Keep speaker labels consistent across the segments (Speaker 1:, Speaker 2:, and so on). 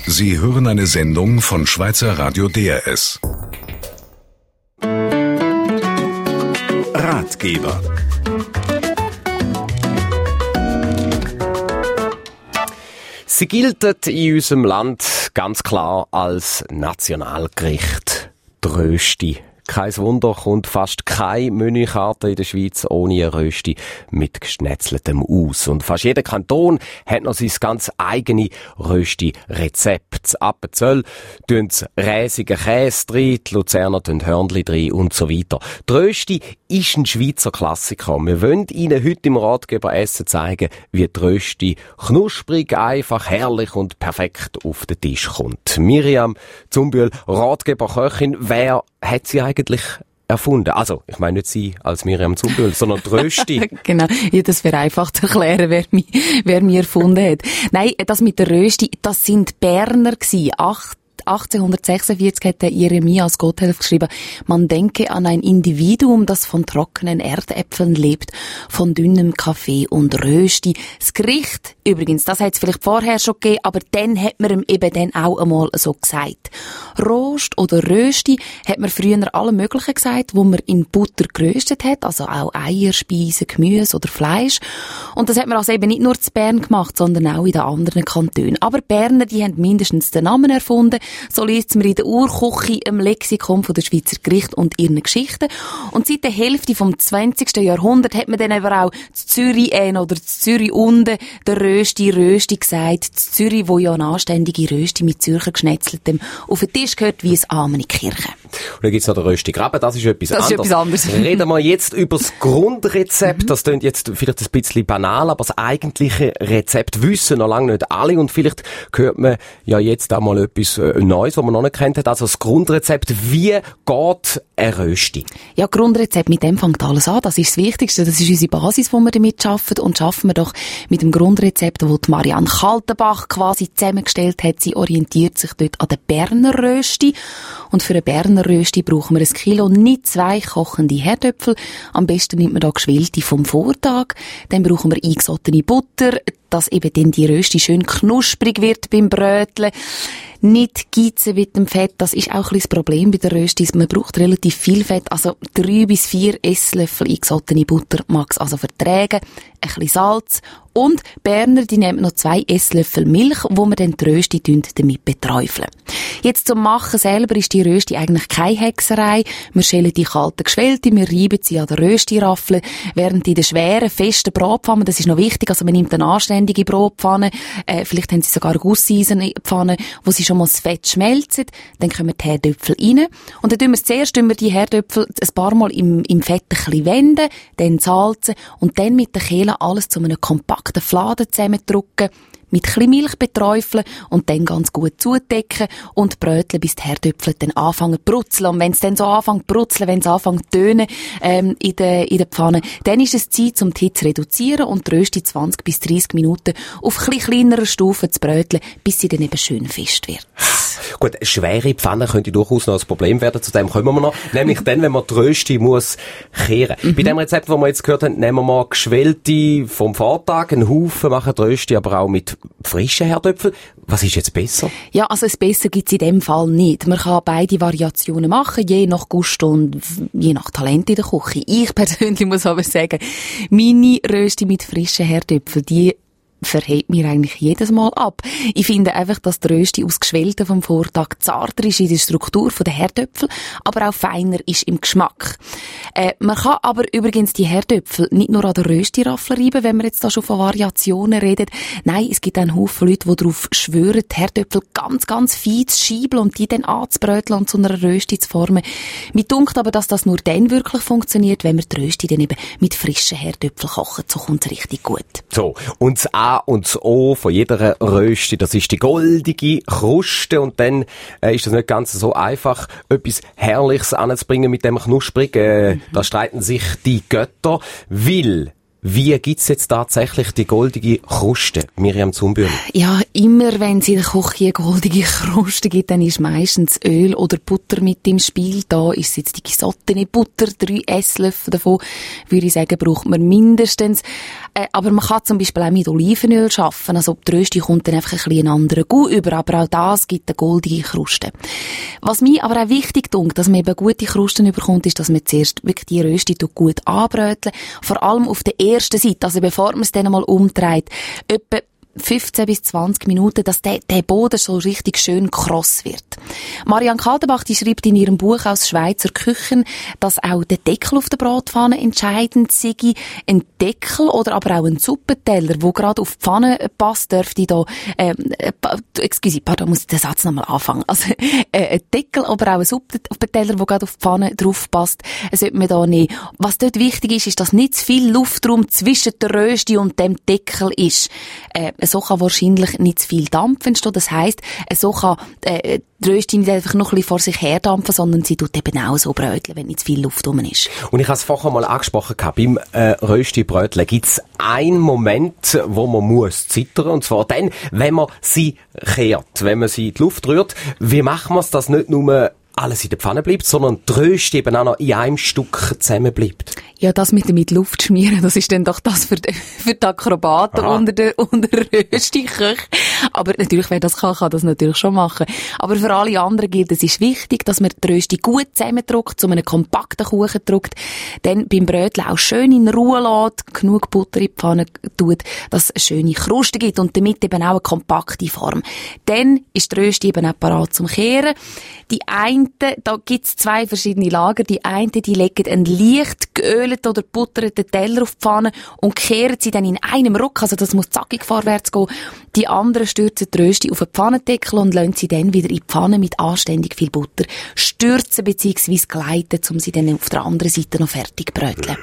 Speaker 1: Sie hören eine Sendung von Schweizer Radio DRS. Ratgeber.
Speaker 2: Sie gilt in unserem Land ganz klar als Nationalgericht. Die Rösti. Kein Wunder, kommt fast keine Menükarte in der Schweiz ohne eine Rösti mit geschnetzeltem aus. Und fast jeder Kanton hat noch sein ganz eigene Rösti-Rezept. Appenzell tun sie räsigen Käse rein, die Luzerner tun Hörnli rein und so weiter. Die Rösti ist ein Schweizer Klassiker. Wir wollen Ihnen heute im Ratgeber Essen zeigen, wie die Rösti knusprig, einfach, herrlich und perfekt auf den Tisch kommt. Miriam Zumbühl, Ratgeber Köchin, wer hat sie eigentlich erfunden? Also, ich meine nicht sie als Miriam Zumbühl, sondern die Rösti.
Speaker 3: Genau. Ja, das wäre einfach zu erklären, wer mich erfunden hat. Nein, das mit der Rösti, das sind Berner gewesen. 1846 hat der Jeremias Gotthelf geschrieben, man denke an ein Individuum, das von trockenen Erdäpfeln lebt, von dünnem Kaffee und Rösti. Das Gericht, übrigens, das hat es vielleicht vorher schon gegeben, aber dann hat man ihm eben dann auch einmal so gesagt. Rost oder Rösti hat man früher alle möglichen gesagt, wo man in Butter geröstet hat, also auch Eier, Speisen, Gemüse oder Fleisch. Und das hat man also eben nicht nur in Bern gemacht, sondern auch in den anderen Kantonen. Aber Berner, die haben mindestens den Namen erfunden. So liest man in der Urküche im Lexikon von der Schweizer Gerichte und ihren Geschichten. Und seit der Hälfte vom 20. Jahrhundert hat man dann aber auch zu Zürich oder zu Zürich unten der Rösti gesagt. Zu Zürich, wo ja eine anständige Rösti mit Zürcher Geschnetzeltem auf den Tisch gehört, wie es Amen in die Kirche.
Speaker 2: Und dann gibt's noch den Rösti Graben, das ist etwas anderes.
Speaker 3: Das ist etwas anderes.
Speaker 2: Reden wir jetzt über das Grundrezept. Das klingt jetzt vielleicht ein bisschen banal, aber das eigentliche Rezept wissen noch lange nicht alle. Und vielleicht hört man ja jetzt auch mal etwas Neues, was man noch nicht kennt hat. Also das Grundrezept, wie geht eine Rösti? Ja,
Speaker 3: Grundrezept, mit dem fängt alles an. Das ist das Wichtigste. Das ist unsere Basis, wo wir damit arbeiten. Und schaffen wir doch mit dem Grundrezept, das die Marianne Kaltenbach quasi zusammengestellt hat. Sie orientiert sich dort an der Berner Rösti. Und für eine Berner Rösti brauchen wir 1 Kilo, nicht 2 kochende Herdöpfel. Am besten nimmt man da geschwellte vom Vortag. Dann brauchen wir eingesottene Butter, dass eben dann die Rösti schön knusprig wird beim Bröteln. Nicht geizen mit dem Fett, das ist auch ein bisschen das Problem bei der Rösti. Man braucht relativ viel Fett, also 3 bis 4 Esslöffel eingesottene Butter mag es also vertragen, ein bisschen Salz und Berner, die nehmen noch 2 Esslöffel Milch, wo wir dann die Rösti damit beträufeln. Jetzt zum Machen selber ist die Rösti eigentlich keine Hexerei. Wir schälen die kalten Geschwellte, wir reiben sie an der Rösti-Raffel, während in der schweren, festen Bratpfanne, das ist noch wichtig, also man nimmt eine anständige Bratpfanne, vielleicht haben sie sogar eine Gusseisenpfanne, wo sie schon mal das Fett schmelzen, dann kommen die Herdöpfel rein und dann tun wir die Herdöpfel ein paar Mal im Fett ein bisschen wenden, dann salzen und dann mit der Kehle alles zu einem kompakten Fladen zusammendrücken, mit ein bisschen Milch beträufeln und dann ganz gut zudecken und bröteln, bis die Herdöpfel dann anfangen zu brutzeln. Und wenn es dann so anfängt zu brutzeln, wenn es anfängt zu tönen in der Pfanne, dann ist es Zeit, um die Hitze zu reduzieren und die Rösti 20 bis 30 Minuten auf ein bisschen kleinerer Stufe zu bröteln, bis sie dann eben schön fest wird.
Speaker 2: Gut, schwere Pfanne könnte durchaus noch ein Problem werden, zu dem kommen wir noch. Nämlich dann, wenn man die Rösti muss kehren. Bei dem Rezept, das wir jetzt gehört haben, nehmen wir mal geschwellte vom Vortag, einen Haufen, machen die Rösti aber auch mit frischen Herdöpfeln. Was ist jetzt besser?
Speaker 3: Ja, also das Besser gibt's in dem Fall nicht. Man kann beide Variationen machen, je nach Gusto und je nach Talent in der Küche. Ich persönlich muss aber sagen, meine Rösti mit frischen Herdöpfeln, die verhebt mir eigentlich jedes Mal ab. Ich finde einfach, dass die Rösti aus Geschwellten vom Vortag zarter ist in der Struktur der Herdöpfel, aber auch feiner ist im Geschmack. Man kann aber übrigens die Herdöpfel nicht nur an der Rösti-Raffel reiben, wenn wir jetzt da schon von Variationen reden. Nein, es gibt einen Haufen Leute, die darauf schwören, die Herdöpfel ganz, ganz fein zu schieben und die dann anzubröteln und zu einer Rösti zu formen. Mir dunkt aber, dass das nur dann wirklich funktioniert, wenn wir die Rösti dann eben mit frischen Herdöpfeln kochen. So kommt es richtig gut.
Speaker 2: So, und das A und das O von jeder Rösti, das ist die goldige Kruste und dann ist das nicht ganz so einfach, etwas Herrliches anzubringen mit dem Knusprig. Da streiten sich die Götter, weil wie gibt's jetzt tatsächlich die goldige Kruste, Miriam Zumbühl?
Speaker 3: Ja, immer wenn es in der Küche eine goldige Kruste gibt, dann ist meistens Öl oder Butter mit im Spiel. Da ist jetzt die gesottene Butter, 3 Esslöffel davon, würde ich sagen, braucht man mindestens. Aber man kann zum Beispiel auch mit Olivenöl arbeiten. Also die Rösti kommt dann einfach ein bisschen anderen Gau über, aber auch das gibt eine goldige Kruste. Was mir aber auch wichtig dünkt, dass man eben gute Krusten bekommt, ist, dass man zuerst wirklich die Rösti gut anbröteln. Vor allem auf der ersten Seite, also bevor man es dann mal umdreht, etwa 15 bis 20 Minuten, dass der Boden so richtig schön kross wird. Marianne Kaltenbach, die schreibt in ihrem Buch aus Schweizer Küchen, dass auch der Deckel auf der Bratpfanne entscheidend sei. Ein Deckel oder aber auch ein Suppenteller, wo gerade auf die Pfanne passt, dürfte da, muss ich den Satz nochmal anfangen. Also, ein Deckel, aber auch ein Suppenteller, wo gerade auf die Pfanne drauf passt, sollte man da nehmen. Was dort wichtig ist, ist, dass nicht zu viel Luftraum zwischen der Rösti und dem Deckel ist. So kann wahrscheinlich nicht zu viel Dampf entstehen. Das heisst, so kann die Rösti nicht einfach noch ein bisschen vor sich her dampfen, sondern sie tut eben auch so bröteln, wenn nicht zu viel Luft drum ist.
Speaker 2: Und ich habe es vorher mal angesprochen, beim Rösti-Bröteln gibt es einen Moment, wo man muss zittern, und zwar dann, wenn man sie kehrt, wenn man sie in die Luft rührt. Wie machen wir es, dass nicht nur alles in der Pfanne bleibt, sondern die Rösti eben auch noch in einem Stück zusammen bleibt?
Speaker 3: Ja, das mit Luft schmieren, das ist dann doch das für die Akrobaten unter der Rösti-Köche. Aber natürlich, wer das kann das natürlich schon machen. Aber für alle anderen gilt, es ist wichtig, dass man die Rösti gut zusammendrückt, zu einem kompakten Kuchen drückt, dann beim Bröteln auch schön in Ruhe lässt, genug Butter in die Pfanne tut, dass es eine schöne Kruste gibt und damit eben auch eine kompakte Form. Dann ist die Rösti eben auch parat zum Kehren. Die einen, da gibt's zwei verschiedene Lager. Die einen, die legen einen leicht geölten oder butterten Teller auf die Pfanne und kehren sie dann in einem Ruck, also das muss zackig vorwärts gehen. Die anderen stürzen die Rösti auf den Pfannendeckel und lassen sie dann wieder in die Pfanne mit anständig viel Butter stürzen bzw. gleiten, um sie dann auf der anderen Seite noch fertig bröteln.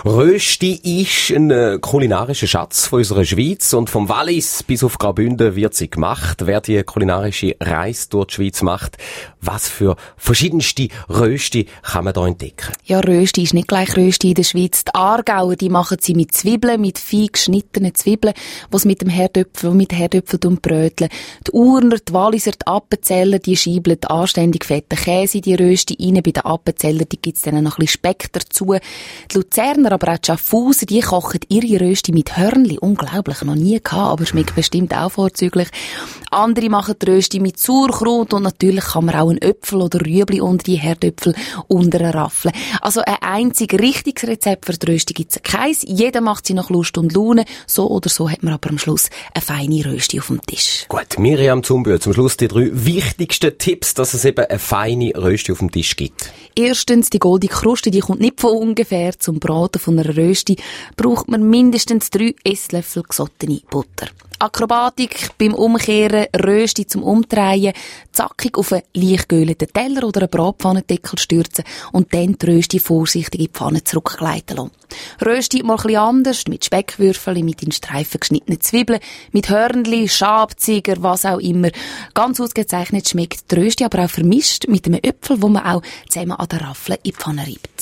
Speaker 2: Rösti ist ein kulinarischer Schatz von unserer Schweiz und vom Wallis bis auf Graubünden wird sie gemacht. Wer die kulinarische Reise durch die Schweiz macht, was für verschiedenste Rösti kann man da entdecken?
Speaker 3: Ja, Rösti ist nicht gleich Rösti in der Schweiz. Die Aargauer, die machen sie mit Zwiebeln, mit fein geschnittenen Zwiebeln, was mit dem Herdöpfel bröteln. Die Urner, die Walliser, die Appenzeller, die scheibeln anständig fetten Käse, die Rösti rein. Bei den Appenzeller, die gibt's dann noch ein bisschen Speck dazu. Die Luzerner, aber auch die Schaffhauser, die kochen ihre Rösti mit Hörnli. Unglaublich, noch nie gehabt, aber schmeckt bestimmt auch vorzüglich. Andere machen die Rösti mit Sauerkraut und natürlich kann man auch einen Äpfel oder Rüebli unter die Herdöpfel raffeln. Also ein einzig richtiges Rezept für die Rösti gibt's keins. Jeder macht sie nach Lust und Laune. So oder so hat man aber am Schluss eine feine Rösti auf dem Tisch.
Speaker 2: Gut, Miriam Zumbühl, zum Schluss die 3 wichtigsten Tipps, dass es eben eine feine Rösti auf dem Tisch gibt.
Speaker 3: Erstens, die goldige Kruste, die kommt nicht von ungefähr. Zum Braten von einer Rösti braucht man mindestens 3 Esslöffel gesottene Butter. Akrobatik beim Umkehren, Rösti zum Umdrehen, zackig auf einen leicht geölten Teller oder einen Bratpfannendeckel stürzen und dann die Rösti vorsichtig in die Pfanne zurückgleiten lassen. Rösti mal ein bisschen anders, mit Speckwürfeln, mit in Streifen geschnittenen Zwiebeln, mit Hörnli, Schabziger, was auch immer. Ganz ausgezeichnet schmeckt die Rösti aber auch vermischt mit einem Äpfel, wo man auch zusammen an der Raffel in die Pfanne reibt.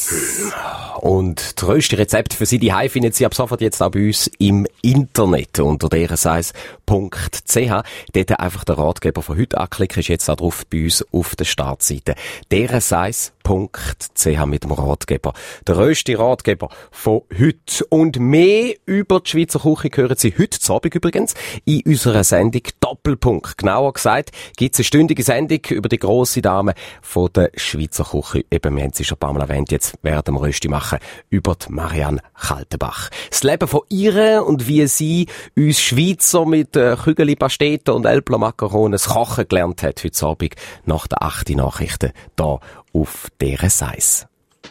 Speaker 2: Und das Rösti-Rezept für Sie daheim finden Sie ab sofort jetzt auch bei uns im Internet unter deresize.ch. Dort einfach den Ratgeber von heute anklicken, ist jetzt auch drauf bei uns auf der Startseite. deresize.ch mit dem Ratgeber. Der Rösti-Ratgeber von heute. Und mehr über die Schweizer Küche hören Sie heute Abend übrigens in unserer Sendung Doppelpunkt. Genauer gesagt gibt es eine stündige Sendung über die grosse Dame von der Schweizer Küche. Eben, wir haben sie schon ein paar Mal erwähnt, jetzt während dem Rösti machen, über die Marianne Kaltenbach. Das Leben von ihr und wie sie uns Schweizer mit Kügeli, Pasteten und Elbler-Macaronen kochen gelernt hat heute Abend nach der 8. Nachrichten hier auf deresize.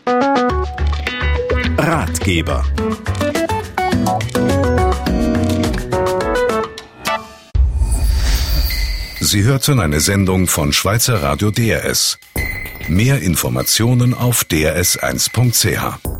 Speaker 1: Ratgeber. Sie hörten eine Sendung von Schweizer Radio DRS. Mehr Informationen auf drs1.ch.